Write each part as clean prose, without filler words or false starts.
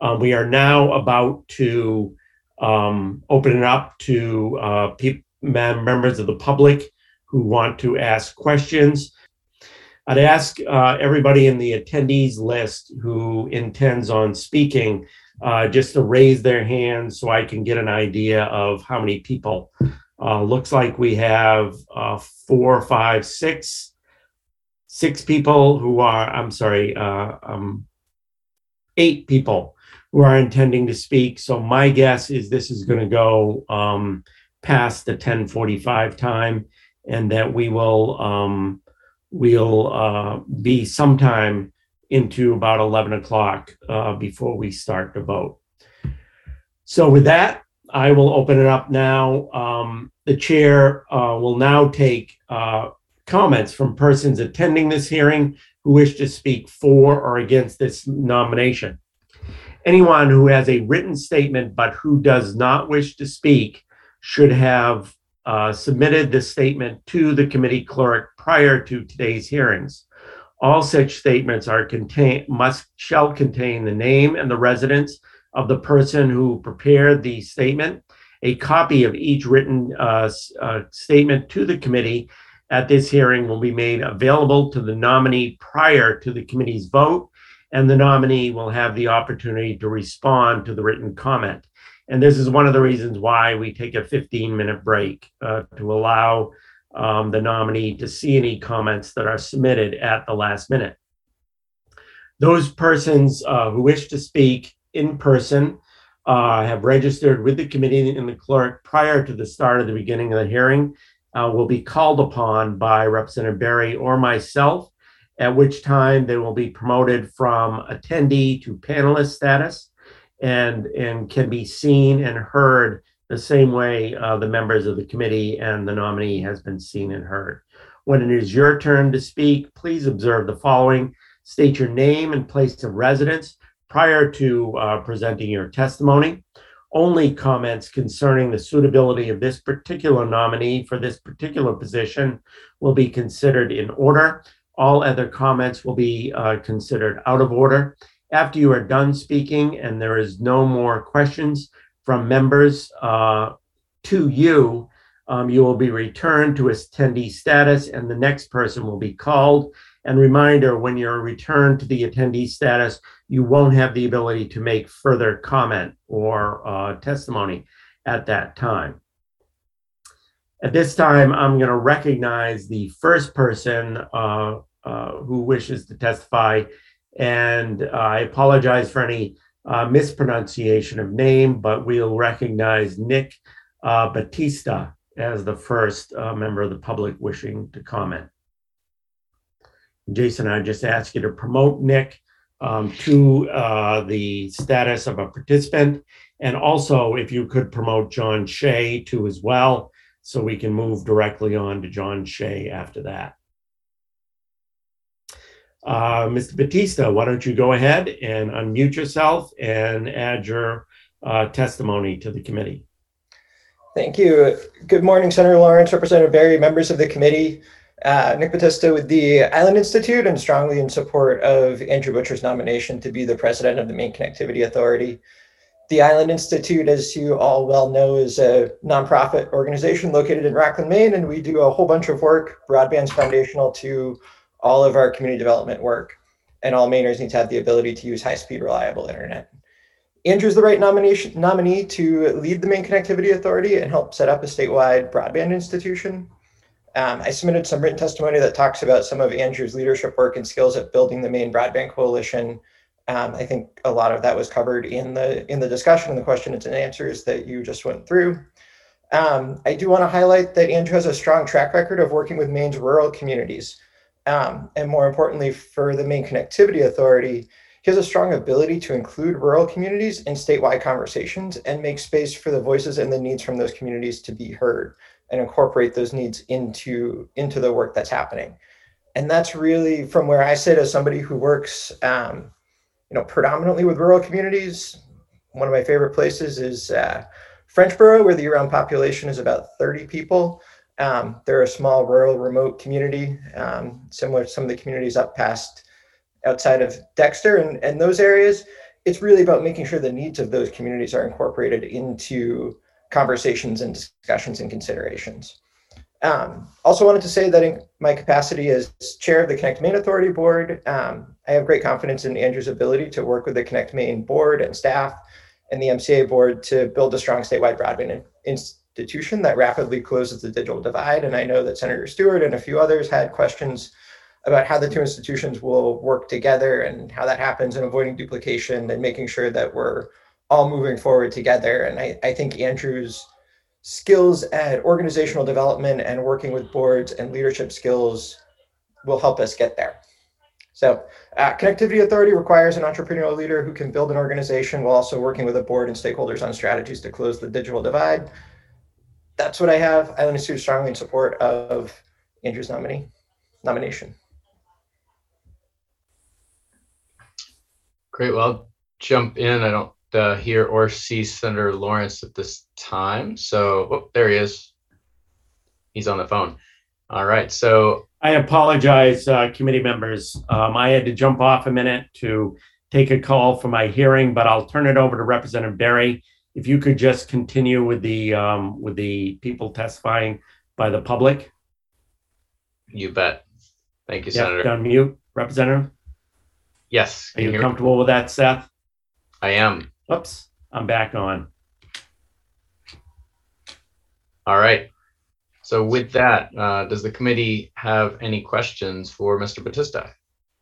We are now about to open it up to members of the public who want to ask questions. I'd ask everybody in the attendees list who intends on speaking just to raise their hand so I can get an idea of how many people. Looks like we have 4, 5, 6 people who are, 8 people who are intending to speak. So my guess is this is going to go past the 10:45 time, and that we'll be sometime into about 11 o'clock before we start the vote. So with that, I will open it up now. The chair will now take comments from persons attending this hearing who wish to speak for or against this nomination. Anyone who has a written statement but who does not wish to speak should have submitted this statement to the committee clerk prior to today's hearings. All such statements shall contain the name and the residence of the person who prepared the statement. A copy of each written statement to the committee at this hearing will be made available to the nominee prior to the committee's vote, and the nominee will have the opportunity to respond to the written comment. And this is one of the reasons why we take a 15-minute break to allow the nominee to see any comments that are submitted at the last minute. Those persons who wish to speak in person have registered with the committee and the clerk prior to the start of the beginning of the hearing will be called upon by Representative Berry or myself, at which time they will be promoted from attendee to panelist status and can be seen and heard the same way the members of the committee and the nominee has been seen and heard. When it is your turn to speak, please observe the following. State your name and place of residence prior to presenting your testimony. Only comments concerning the suitability of this particular nominee for this particular position will be considered in order. All other comments will be considered out of order. After you are done speaking and there is no more questions from members to you, you will be returned to attendee status and the next person will be called. And reminder, when you're returned to the attendee status, you won't have the ability to make further comment or testimony at that time. At this time, I'm going to recognize the first person who wishes to testify. And I apologize for any mispronunciation of name, but we'll recognize Nick Batista as the first member of the public wishing to comment. Jason, I just ask you to promote Nick to the status of a participant. And also, if you could promote John Shea too as well, so we can move directly on to John Shea after that. Mr. Batista, why don't you go ahead and unmute yourself and add your testimony to the committee. Thank you. Good morning, Senator Lawrence, Representative Berry, members of the committee. Nick Batista with the Island Institute and strongly in support of Andrew Butcher's nomination to be the president of the Maine Connectivity Authority. The Island Institute, as you all well know, is a nonprofit organization located in Rockland, Maine, and we do a whole bunch of work. Broadband's foundational to all of our community development work, and all Mainers need to have the ability to use high-speed, reliable internet. Andrew's the right nominee to lead the Maine Connectivity Authority and help set up a statewide broadband institution. I submitted some written testimony that talks about some of Andrew's leadership work and skills at building the Maine Broadband Coalition. I think a lot of that was covered in the discussion and the questions and answers that you just went through. I do want to highlight that Andrew has a strong track record of working with Maine's rural communities. And more importantly, for the Maine Connectivity Authority, he has a strong ability to include rural communities in statewide conversations and make space for the voices and the needs from those communities to be heard and incorporate those needs into the work that's happening. And that's really from where I sit as somebody who works predominantly with rural communities. One of my favorite places is Frenchboro, where the year-round population is about 30 people. They're a small, rural, remote community, similar to some of the communities outside of Dexter and those areas. it's really about making sure the needs of those communities are incorporated into conversations and discussions and considerations. Also wanted to say that in my capacity as chair of the Connect Maine Authority Board, I have great confidence in Andrew's ability to work with the Connect Maine board and staff and the MCA board to build a strong statewide broadband institution that rapidly closes the digital divide. And I know that Senator Stewart and a few others had questions about how the two institutions will work together and how that happens, and avoiding duplication and making sure that we're all moving forward together. And I think Andrew's skills at organizational development and working with boards and leadership skills will help us get there. So Connectivity Authority requires an entrepreneurial leader who can build an organization while also working with a board and stakeholders on strategies to close the digital divide. That's what I have. Island Institute is strongly in support of Andrew's nomination. Great. Well, I'll jump in. I don't hear or see Senator Lawrence at this time. So, there he is. He's on the phone. All right. So I apologize, committee members. I had to jump off a minute to take a call for my hearing, but I'll turn it over to Representative Berry. If you could just continue with the people testifying by the public. You bet. Thank you, Senator. On mute, Representative. Yes. Are you comfortable with that, Seth? I am. Oops, I'm back on. All right. So with that, does the committee have any questions for Mr. Battista?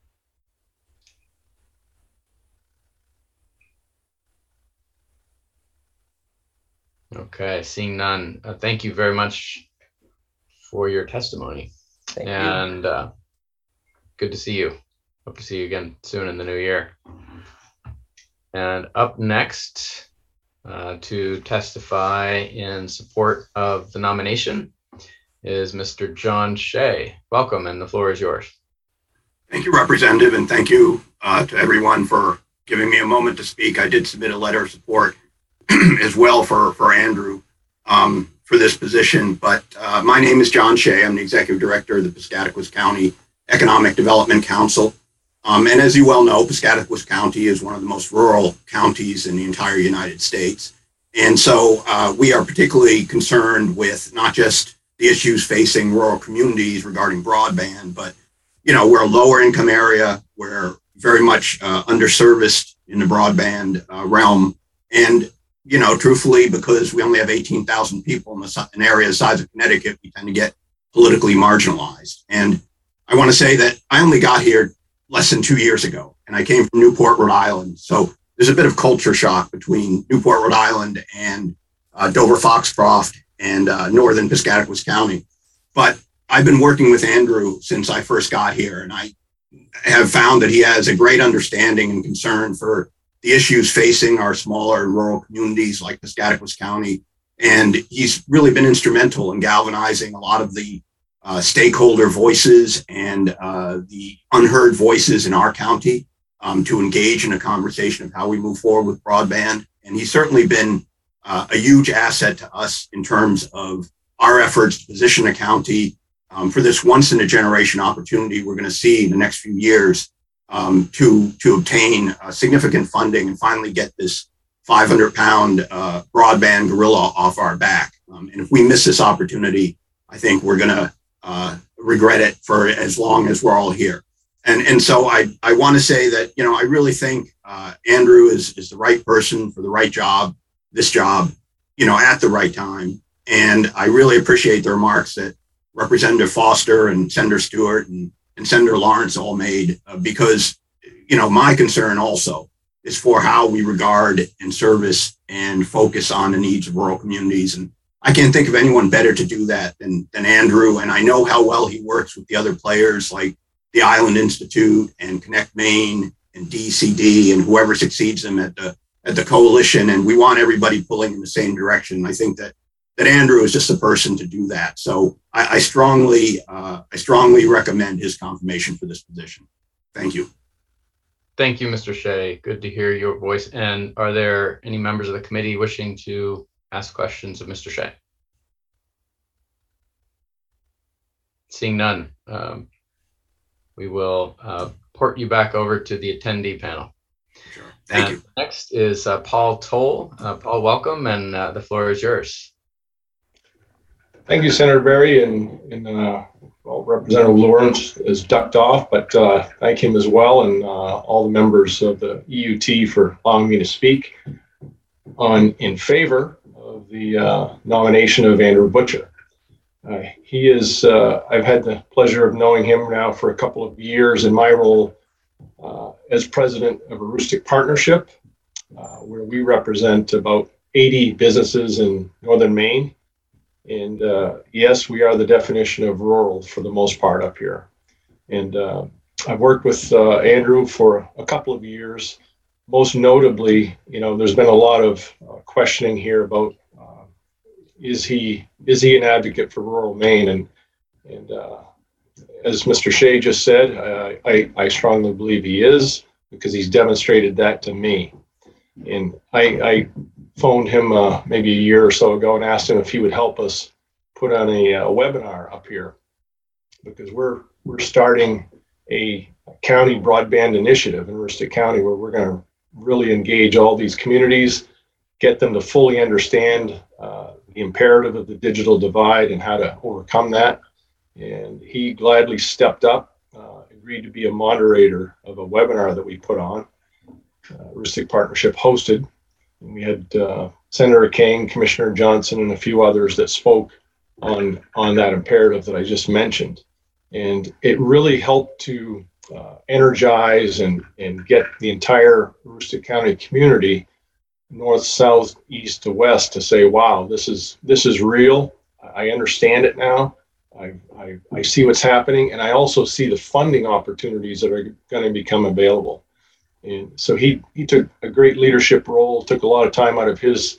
Okay, seeing none. Thank you very much for your testimony. Thank you. And good to see you. Hope to see you again soon in the new year. And up next to testify in support of the nomination is Mr. John Shea. Welcome, and the floor is yours. Thank you, Representative, and thank you to everyone for giving me a moment to speak. I did submit a letter of support as well for Andrew for this position, but my name is John Shea. I'm the Executive Director of the Piscataquis County Economic Development Council. And as you well know, Piscataquis County is one of the most rural counties in the entire United States. And so we are particularly concerned with not just the issues facing rural communities regarding broadband, but, you know, we're a lower income area. We're very much underserviced in the broadband realm. And, you know, truthfully, because we only have 18,000 people in an area the size of Connecticut, we tend to get politically marginalized. And I want to say that I only got here less than 2 years ago, and I came from Newport, Rhode Island. So there's a bit of culture shock between Newport, Rhode Island and Dover Foxcroft and northern Piscataquis County. But I've been working with Andrew since I first got here, and I have found that he has a great understanding and concern for the issues facing our smaller and rural communities like Piscataquis County. And he's really been instrumental in galvanizing a lot of the stakeholder voices and the unheard voices in our county to engage in a conversation of how we move forward with broadband. And he's certainly been a huge asset to us in terms of our efforts to position the county for this once in a generation opportunity we're going to see in the next few years to obtain significant funding and finally get this 500-pound broadband gorilla off our back. And if we miss this opportunity, I think we're going to regret it for as long as we're all here. And so I want to say that, you know, I really think Andrew is the right person for the right job, this job, you know, at the right time. And I really appreciate the remarks that Representative Foster and Senator Stewart and Senator Lawrence all made, because, you know, my concern also is for how we regard and service and focus on the needs of rural communities. And I can't think of anyone better to do that than Andrew. And I know how well he works with the other players like the Island Institute and Connect Maine and DCD and whoever succeeds them at the coalition. And we want everybody pulling in the same direction. I think that Andrew is just the person to do that. So I strongly recommend his confirmation for this position. Thank you. Thank you, Mr. Shea. Good to hear your voice. And are there any members of the committee wishing to ask questions of Mr. Shea? Seeing none, we will port you back over to the attendee panel. Sure. Thank you. Next is Paul Toll. Paul, welcome, and the floor is yours. Thank you, Senator Berry, and well, Representative Lawrence is ducked off, but thank him as well, and all the members of the EUT for allowing me to speak in favor of the nomination of Andrew Butcher. He is, I've had the pleasure of knowing him now for a couple of years in my role as president of Aroostook Partnership, where we represent about 80 businesses in northern Maine. And yes, we are the definition of rural for the most part up here. And I've worked with Andrew for a couple of years. Most notably, there's been a lot of questioning here about is he an advocate for rural Maine? And as Mr. Shea just said, I strongly believe he is, because he's demonstrated that to me. And I phoned him maybe a year or so ago and asked him if he would help us put on a webinar up here, because we're starting a county broadband initiative in Aroostook County, where we're going to really engage all these communities, get them to fully understand the imperative of the digital divide and how to overcome that. And he gladly stepped up, agreed to be a moderator of a webinar that we put on. Aroostook Partnership hosted. And we had Senator King, Commissioner Johnson, and a few others that spoke on that imperative that I just mentioned. And it really helped to energize and get the entire Aroostook County community, north, south, east to west, to say, wow, this is real. I understand it now. I see what's happening, and I also see the funding opportunities that are going to become available. And so he took a great leadership role, took a lot of time out of his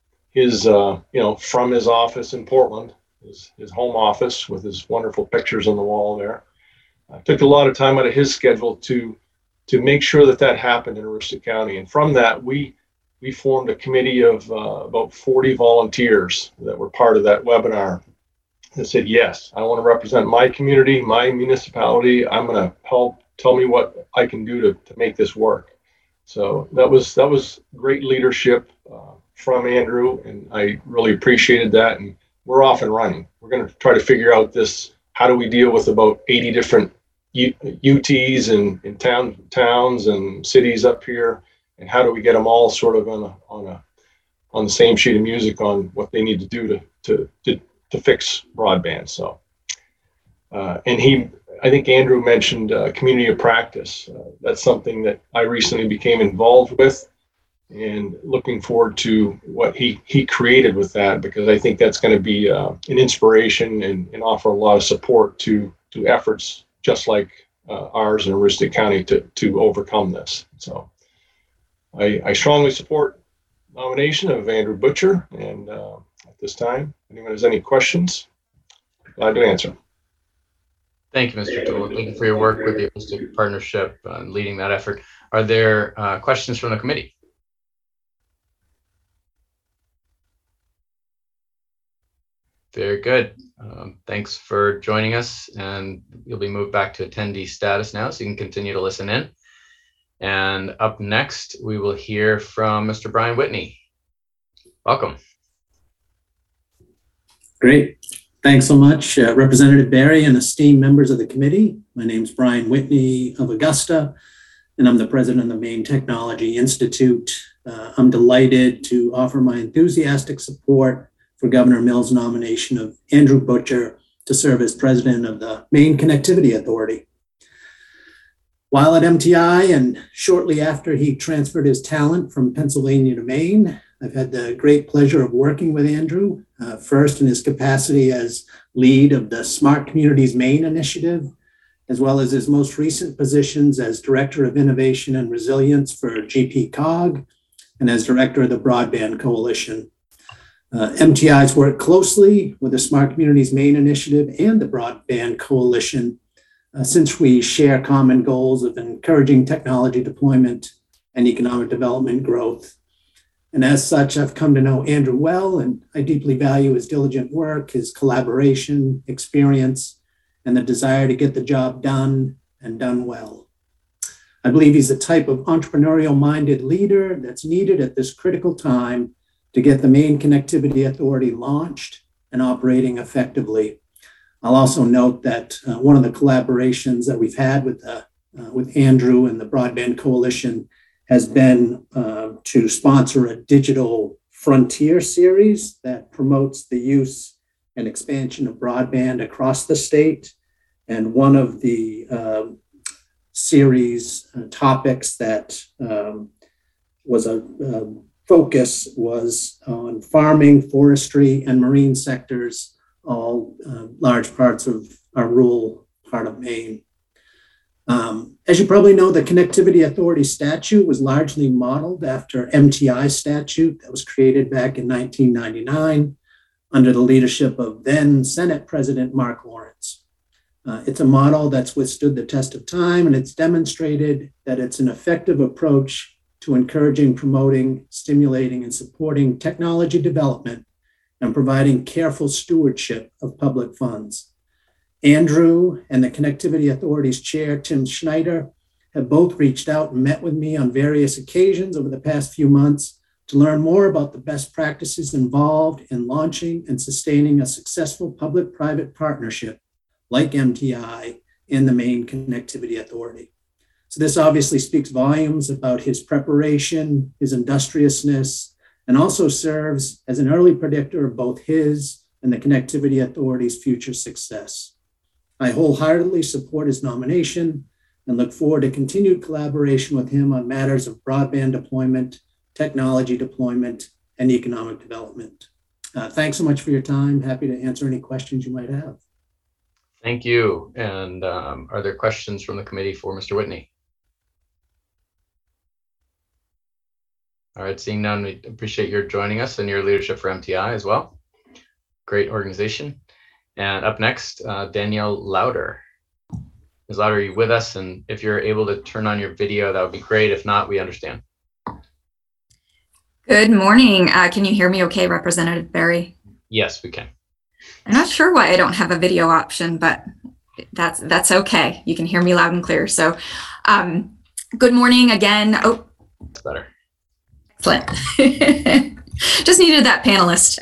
from his office in Portland, his home office with his wonderful pictures on the wall there. Took a lot of time out of his schedule to make sure that happened in Aroostook County. And from that, we formed a committee of about 40 volunteers that were part of that webinar that said, yes, I want to represent my community, my municipality. I'm going to help. Tell me what I can do to make this work. So that was great leadership from Andrew, and I really appreciated that. And we're off and running. We're going to try to figure out this. How do we deal with about 80 different UTs in towns and cities up here, and how do we get them all sort of on the same sheet of music on what they need to do to fix broadband. So, and I think Andrew mentioned community of practice. That's something that I recently became involved with, and looking forward to what he created with that, because I think that's going to be an inspiration and offer a lot of support to efforts just like ours in Aroostook County to overcome this. So I strongly support nomination of Andrew Butcher, and at this time, if anyone has any questions, glad to answer. Thank you, Mr. Toole. Thank you for your work with the Aroostook Partnership and leading that effort. Are there questions from the committee? Very good. Thanks for joining us, and you'll be moved back to attendee status now, so you can continue to listen in. And up next, we will hear from Mr. Brian Whitney. Welcome. Great. Thanks so much, Representative Berry and esteemed members of the committee. My name is Brian Whitney of Augusta, and I'm the president of the Maine Technology Institute. I'm delighted to offer my enthusiastic support for Governor Mills' nomination of Andrew Butcher to serve as president of the Maine Connectivity Authority. While at MTI and shortly after he transferred his talent from Pennsylvania to Maine, I've had the great pleasure of working with Andrew, first in his capacity as lead of the Smart Communities Maine initiative, as well as his most recent positions as Director of Innovation and Resilience for GPCOG and as Director of the Broadband Coalition. MTI's worked closely with the Smart Communities Maine initiative and the Broadband Coalition since we share common goals of encouraging technology deployment and economic development growth. And as such, I've come to know Andrew well, and I deeply value his diligent work, his collaboration, experience, and the desire to get the job done and done well. I believe he's the type of entrepreneurial-minded leader that's needed at this critical time to get the Maine Connectivity Authority launched and operating effectively. I'll also note that one of the collaborations that we've had with Andrew and the Broadband Coalition has been to sponsor a digital frontier series that promotes the use and expansion of broadband across the state. And one of the series topics that was a focus was on farming, forestry, and marine sectors, all large parts of our rural part of Maine. As you probably know, the Connectivity Authority statute was largely modeled after MTI statute that was created back in 1999 under the leadership of then Senate President Mark Lawrence. It's a model that's withstood the test of time, and it's demonstrated that it's an effective approach to encouraging, promoting, stimulating, and supporting technology development and providing careful stewardship of public funds. Andrew and the Connectivity Authority's chair, Tim Schneider, have both reached out and met with me on various occasions over the past few months to learn more about the best practices involved in launching and sustaining a successful public-private partnership like MTI and the Maine Connectivity Authority. So this obviously speaks volumes about his preparation, his industriousness, and also serves as an early predictor of both his and the Connectivity Authority's future success. I wholeheartedly support his nomination and look forward to continued collaboration with him on matters of broadband deployment, technology deployment, and economic development. Thanks so much for your time. Happy to answer any questions you might have. Thank you. And are there questions from the committee for Mr. Whitney? All right, seeing none, we appreciate your joining us and your leadership for MTI as well. Great organization. And up next, Danielle Lauder. Ms. Lauder, are you with us? And if you're able to turn on your video, that would be great. If not, we understand. Good morning. Can you hear me okay, Representative Berry? Yes, we can. I'm not sure why I don't have a video option, but that's okay. You can hear me loud and clear. So good morning again. Oh, That's better. Excellent. Just needed that panelist.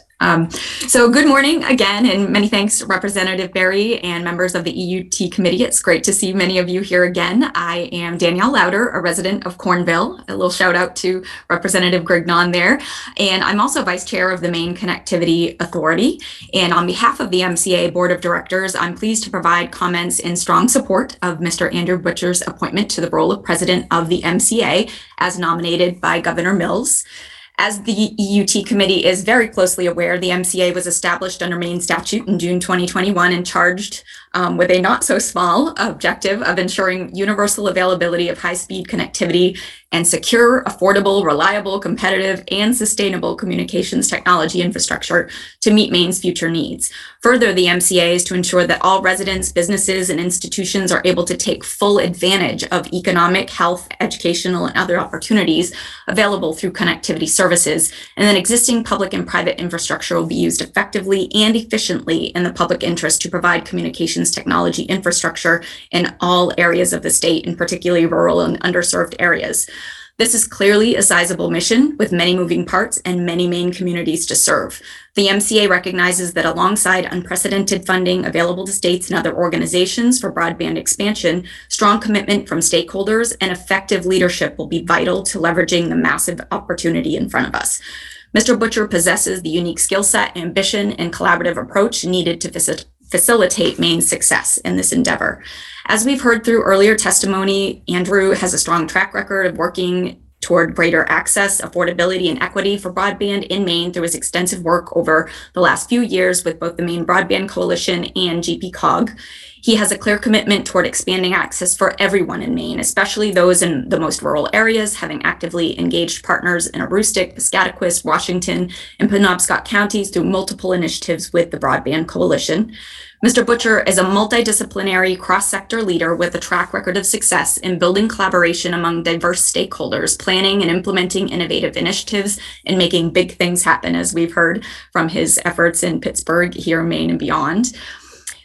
So good morning again, and many thanks to Representative Berry and members of the EUT committee. It's great to see many of you here again. I am Danielle Lauder, a resident of Cornville. A little shout out to Representative Grignon there. And I'm also vice chair of the Maine Connectivity Authority. And on behalf of the MCA Board of Directors, I'm pleased to provide comments in strong support of Mr. Andrew Butcher's appointment to the role of president of the MCA as nominated by Governor Mills. As the EUT committee is very closely aware, the MCA was established under Maine statute in June 2021 and charged with a not so small objective of ensuring universal availability of high-speed connectivity and secure, affordable, reliable, competitive, and sustainable communications technology infrastructure to meet Maine's future needs. Further, the MCA is to ensure that all residents, businesses, and institutions are able to take full advantage of economic, health, educational, and other opportunities available through connectivity services, and that existing public and private infrastructure will be used effectively and efficiently in the public interest to provide communications technology infrastructure in all areas of the state, and particularly rural and underserved areas. This is clearly a sizable mission with many moving parts and many Maine communities to serve. The MCA recognizes that alongside unprecedented funding available to states and other organizations for broadband expansion, strong commitment from stakeholders and effective leadership will be vital to leveraging the massive opportunity in front of us. Mr. Butcher possesses the unique skill set, ambition, and collaborative approach needed to facilitate Maine's success in this endeavor. As we've heard through earlier testimony, Andrew has a strong track record of working toward greater access, affordability, and equity for broadband in Maine through his extensive work over the last few years with both the Maine Broadband Coalition and GPCOG. He has a clear commitment toward expanding access for everyone in Maine, especially those in the most rural areas, having actively engaged partners in Aroostook, Piscataquis, Washington, and Penobscot counties through multiple initiatives with the Broadband Coalition. Mr. Butcher is a multidisciplinary cross-sector leader with a track record of success in building collaboration among diverse stakeholders, planning and implementing innovative initiatives, and making big things happen, as we've heard from his efforts in Pittsburgh, here in Maine, and beyond.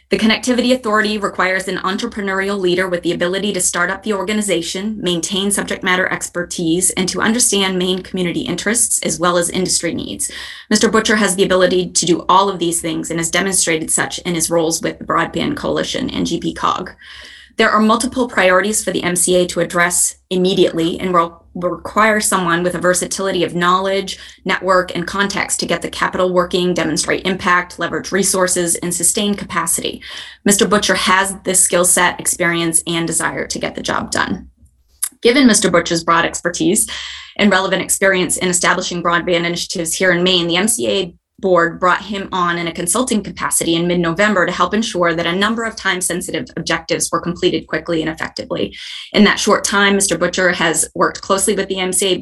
The Connectivity Authority requires an entrepreneurial leader with the ability to start up the organization, maintain subject matter expertise, and to understand Maine community interests as well as industry needs. Mr. Butcher has the ability to do all of these things and has demonstrated such in his roles with the Broadband Coalition and GPCOG. There are multiple priorities for the MCA to address immediately and will require someone with a versatility of knowledge, network, and context to get the capital working, demonstrate impact, leverage resources, and sustain capacity. Mr. Butcher has this skill set, experience, and desire to get the job done. Given Mr. Butcher's broad expertise and relevant experience in establishing broadband initiatives here in Maine, the MCA board brought him on in a consulting capacity in mid-November to help ensure that a number of time-sensitive objectives were completed quickly and effectively. In that short time, Mr. Butcher has worked closely with the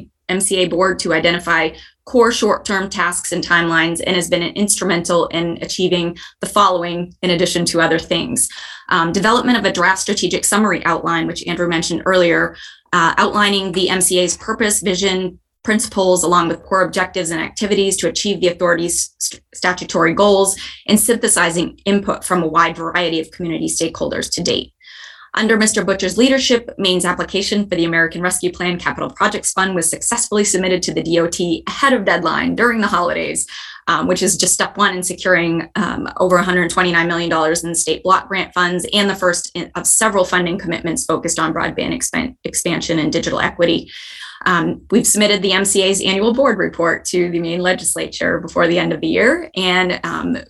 MCA board to identify core short-term tasks and timelines and has been instrumental in achieving the following in addition to other things. Development of a draft strategic summary outline, which Andrew mentioned earlier, outlining the MCA's purpose, vision, principles, along with core objectives and activities to achieve the authority's statutory goals, and synthesizing input from a wide variety of community stakeholders to date. Under Mr. Butcher's leadership, Maine's application for the American Rescue Plan Capital Projects Fund was successfully submitted to the DOT ahead of deadline during the holidays, which is just step one in securing over $129 million in state block grant funds and the first of several funding commitments focused on broadband expansion and digital equity. We've submitted the MCA's annual board report to the Maine legislature before the end of the year, and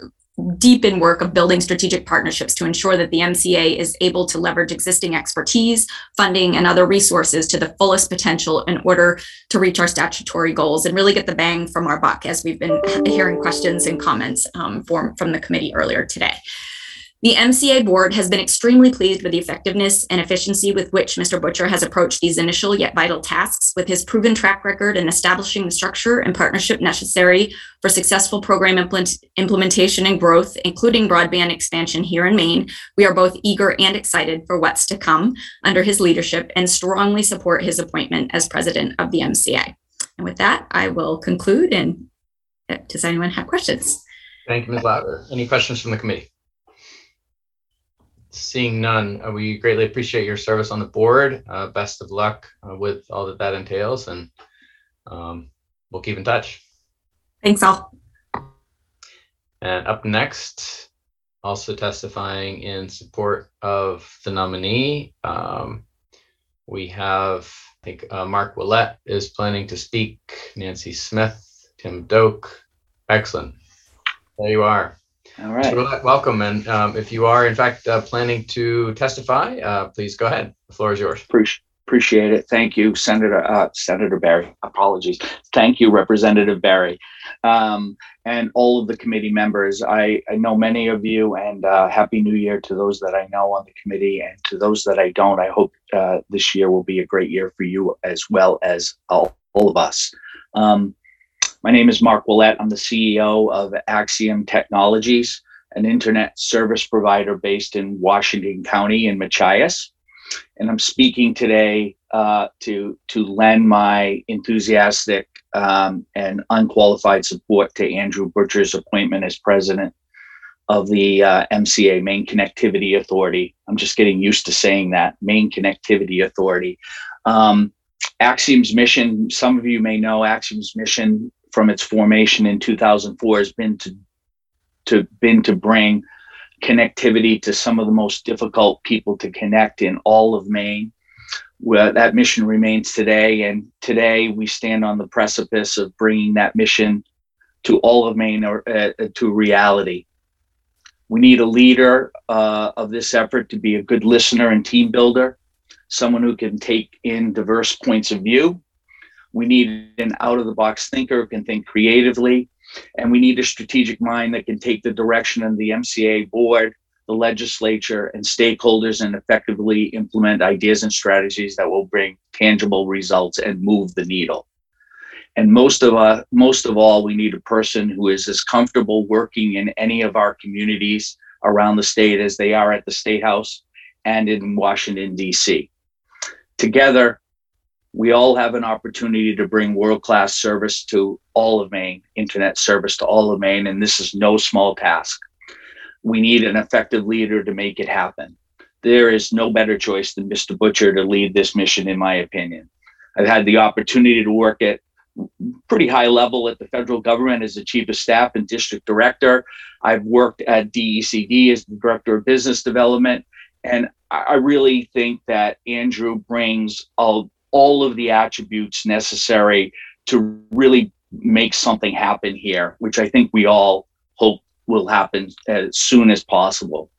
deep in work of building strategic partnerships to ensure that the MCA is able to leverage existing expertise, funding, and other resources to the fullest potential in order to reach our statutory goals and really get the bang from our buck, as we've been hearing questions and comments from the committee earlier today. The MCA board has been extremely pleased with the effectiveness and efficiency with which Mr. Butcher has approached these initial yet vital tasks. With his proven track record in establishing the structure and partnership necessary for successful program implementation and growth, including broadband expansion here in Maine, we are both eager and excited for what's to come under his leadership and strongly support his appointment as president of the MCA. And with that, I will conclude. And does anyone have questions? Thank you, Ms. Louder. Any questions from the committee? Seeing none, we greatly appreciate your service on the board. Best of luck with all that entails, and we'll keep in touch. Thanks all. And up next, also testifying in support of the nominee, we have, I think, Mark Willett is planning to speak, Nancy Smith, Tim Doak. Excellent. There you are. All right. So, welcome. And if you are, in fact, planning to testify, please go ahead. The floor is yours. Appreciate it. Thank you, Senator Berry. Apologies. Thank you, Representative Berry, and all of the committee members. I know many of you, and Happy New Year to those that I know on the committee, and to those that I don't. I hope this year will be a great year for you as well as all of us. My name is Mark Willett. I'm the CEO of Axiom Technologies, an internet service provider based in Washington County in Machias. And I'm speaking today to lend my enthusiastic and unqualified support to Andrew Butcher's appointment as president of the MCA, Maine Connectivity Authority. I'm just getting used to saying that, Maine Connectivity Authority. Axiom's mission, some of you may know Axiom's mission from its formation in 2004 has been to bring connectivity to some of the most difficult people to connect in all of Maine. Where that mission remains today, and today we stand on the precipice of bringing that mission to all of Maine to reality. We need a leader of this effort to be a good listener and team builder, someone who can take in diverse points of view. We need an out-of-the-box thinker who can think creatively, and we need a strategic mind that can take the direction of the MCA board, the legislature, and stakeholders and effectively implement ideas and strategies that will bring tangible results and move the needle. And most of all, we need a person who is as comfortable working in any of our communities around the state as they are at the State House and in Washington, D.C. Together, we all have an opportunity to bring world-class service to all of Maine, internet service to all of Maine, and this is no small task. We need an effective leader to make it happen. There is no better choice than Mr. Butcher to lead this mission, in my opinion. I've had the opportunity to work at pretty high level at the federal government as the chief of staff and district director. I've worked at DECD as the director of business development. And I really think that Andrew brings all of the attributes necessary to really make something happen here, which I think we all hope will happen as soon as possible.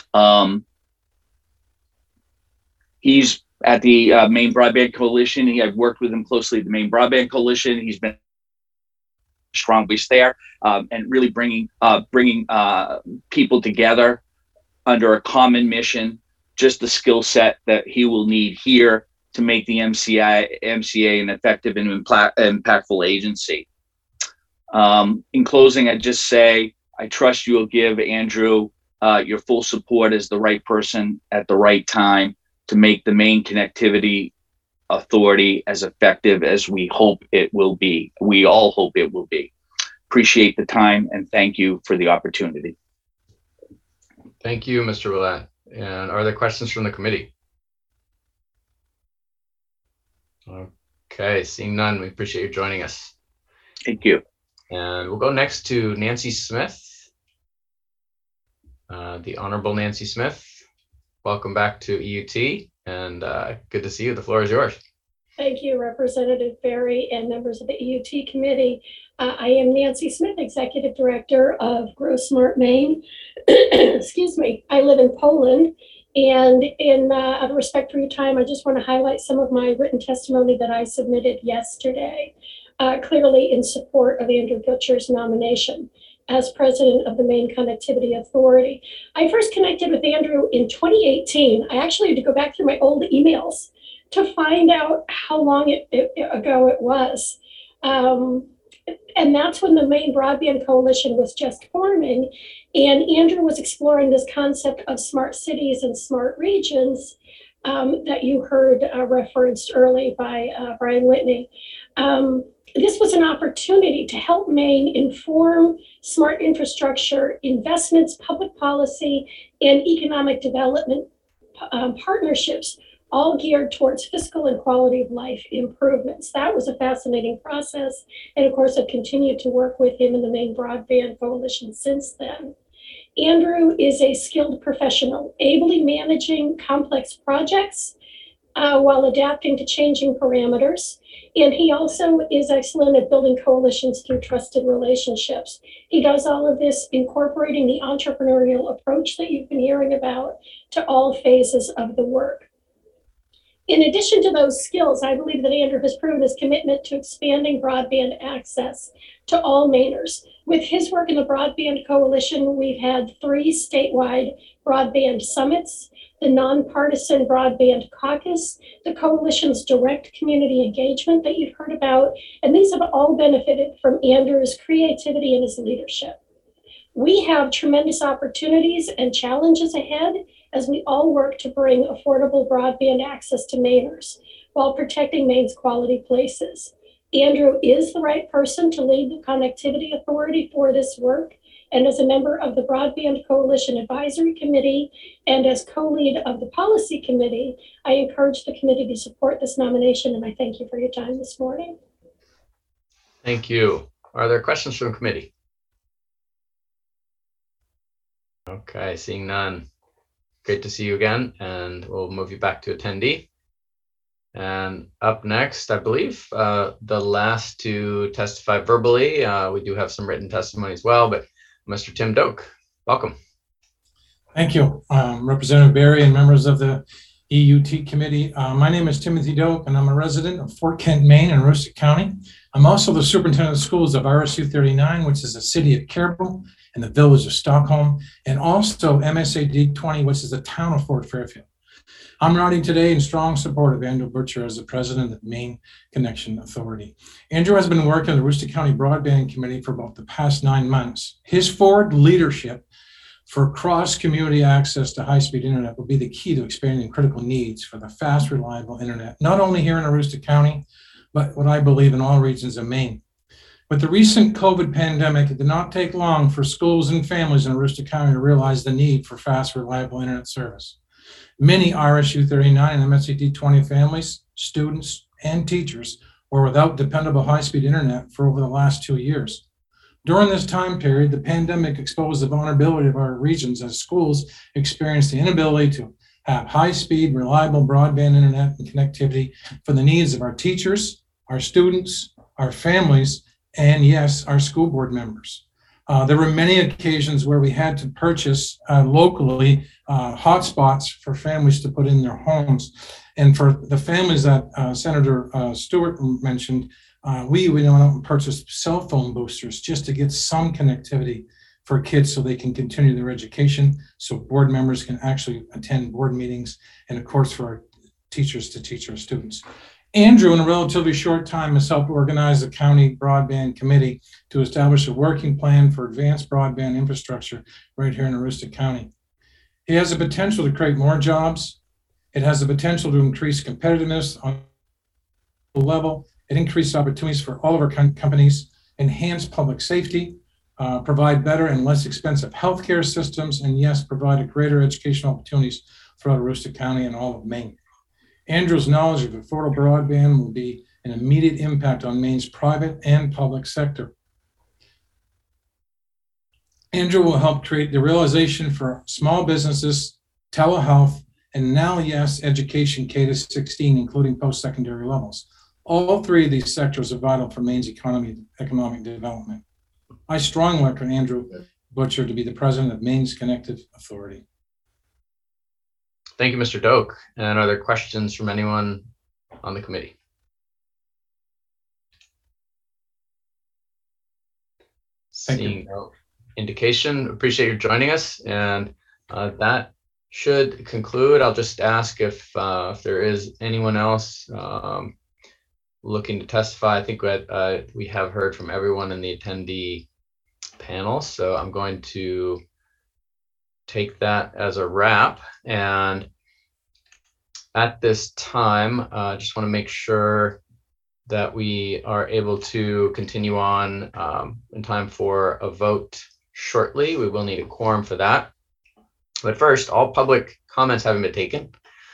He's at the Maine Broadband Coalition. I've worked with him closely at the Maine Broadband Coalition. He's been a strong voice there, and really bringing people together under a common mission, just the skill set that he will need here to make the MCA an effective and impactful agency. In closing, I'd just say, I trust you will give Andrew your full support as the right person at the right time to make the Maine Connectivity Authority as effective as we hope it will be. We all hope it will be. Appreciate the time and thank you for the opportunity. Thank you, Mr. Willett. And are there questions from the committee? Okay, seeing none, we appreciate you joining us. Thank you. And we'll go next to Nancy Smith. The Honorable Nancy Smith. Welcome back to EUT, and good to see you. The floor is yours. Thank you, Representative Berry and members of the EUT committee. I am Nancy Smith, Executive Director of Grow Smart Maine. Excuse me. I live in Poland, and out of respect for your time, I just want to highlight some of my written testimony that I submitted yesterday, clearly in support of Andrew Butcher's nomination as president of the Maine Connectivity Authority. I first connected with Andrew in 2018. I actually had to go back through my old emails to find out how long ago it was. And that's when the Maine Broadband Coalition was just forming. And Andrew was exploring this concept of smart cities and smart regions that you heard referenced early by Brian Whitney. This was an opportunity to help Maine inform smart infrastructure investments, public policy, and economic development partnerships, all geared towards fiscal and quality of life improvements. That was a fascinating process. And of course, I've continued to work with him in the Maine Broadband Coalition since then. Andrew is a skilled professional, ably managing complex projects while adapting to changing parameters. And he also is excellent at building coalitions through trusted relationships. He does all of this incorporating the entrepreneurial approach that you've been hearing about to all phases of the work. In addition to those skills, I believe that Andrew has proven his commitment to expanding broadband access to all Mainers. With his work in the Broadband Coalition, we've had 3 statewide broadband summits, the Nonpartisan Broadband Caucus, the Coalition's direct community engagement that you've heard about, and these have all benefited from Andrew's creativity and his leadership. We have tremendous opportunities and challenges ahead as we all work to bring affordable broadband access to Mainers while protecting Maine's quality places. Andrew is the right person to lead the Connectivity Authority for this work, and as a member of the Broadband Coalition Advisory Committee and as co-lead of the Policy Committee, I encourage the committee to support this nomination, and I thank you for your time this morning. Thank you. Are there questions from the committee? Okay, seeing none. Great to see you again, and we'll move you back to attendee. And up next, I believe, the last to testify verbally. We do have some written testimony as well, but Mr. Tim Doak, welcome. Thank you, Representative Berry and members of the EUT committee. My name is Timothy Doak, and I'm a resident of Fort Kent, Maine, in Aroostook County. I'm also the superintendent of schools of RSU 39, which is the city of Caribou and the village of Stockholm, and also MSAD 20, which is the town of Fort Fairfield. I'm writing today in strong support of Andrew Butcher as the president of the Maine Connection Authority. Andrew has been working on the Aroostook County Broadband Committee for about the past 9 months. His forward leadership for cross-community access to high-speed internet will be the key to expanding critical needs for the fast, reliable internet, not only here in Aroostook County, but what I believe in all regions of Maine. With the recent COVID pandemic, it did not take long for schools and families in Aroostook County to realize the need for fast, reliable internet service. Many RSU 39 and MSCD 20 families, students, and teachers were without dependable high-speed internet for over the last 2 years. During this time period, the pandemic exposed the vulnerability of our regions as schools experienced the inability to have high-speed, reliable broadband internet and connectivity for the needs of our teachers, our students, our families, and yes, our school board members. There were many occasions where we had to purchase locally hotspots for families to put in their homes. And for the families that Senator Stewart mentioned, we went out and purchased cell phone boosters just to get some connectivity for kids so they can continue their education, so board members can actually attend board meetings, and of course for our teachers to teach our students. Andrew, in a relatively short time, has helped organize the county broadband committee to establish a working plan for advanced broadband infrastructure right here in Aroostook County. It has the potential to create more jobs. It has the potential to increase competitiveness on the level. It increases opportunities for all of our companies, enhance public safety, provide better and less expensive healthcare systems, and yes, provide a greater educational opportunities throughout Aroostook County and all of Maine. Andrew's knowledge of affordable broadband will be an immediate impact on Maine's private and public sector. Andrew will help create the realization for small businesses, telehealth, and now, yes, education K-16, including post-secondary levels. All three of these sectors are vital for Maine's economic development. I strongly recommend Andrew Butcher to be the president of Maine's Connective Authority. Thank you, Mr. Doak. And are there questions from anyone on the committee? Seeing no indication, appreciate you joining us. And that should conclude. I'll just ask if there is anyone else looking to testify. I think we have heard from everyone in the attendee panel. So I'm going to take that as a wrap. And at this time, I just want to make sure that we are able to continue on in time for a vote shortly. We will need a quorum for that. But first, all public comments having been taken,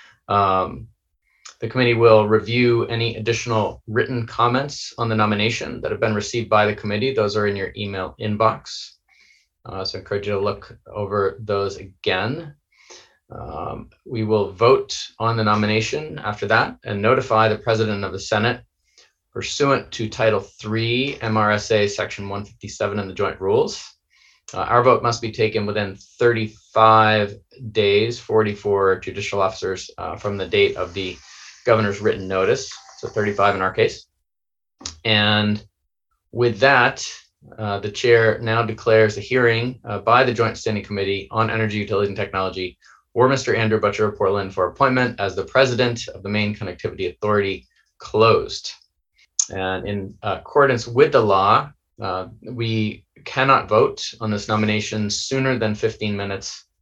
the committee will review any additional written comments on the nomination that have been received by the committee. Those are in your email inbox. So I encourage you to look over those again. We will vote on the nomination after that and notify the President of the Senate pursuant to Title 3 MRSA Section 157 in the Joint Rules. Our vote must be taken within 35 days, 44 judicial officers from the date of the governor's written notice, so 35 in our case. And with that, the chair now declares the hearing by the Joint Standing Committee on Energy, Utilities, and Technology for Mr. Andrew Butcher of Portland for appointment as the president of the Maine Connectivity Authority closed. And in accordance with the law, we cannot vote on this nomination sooner than 15 minutes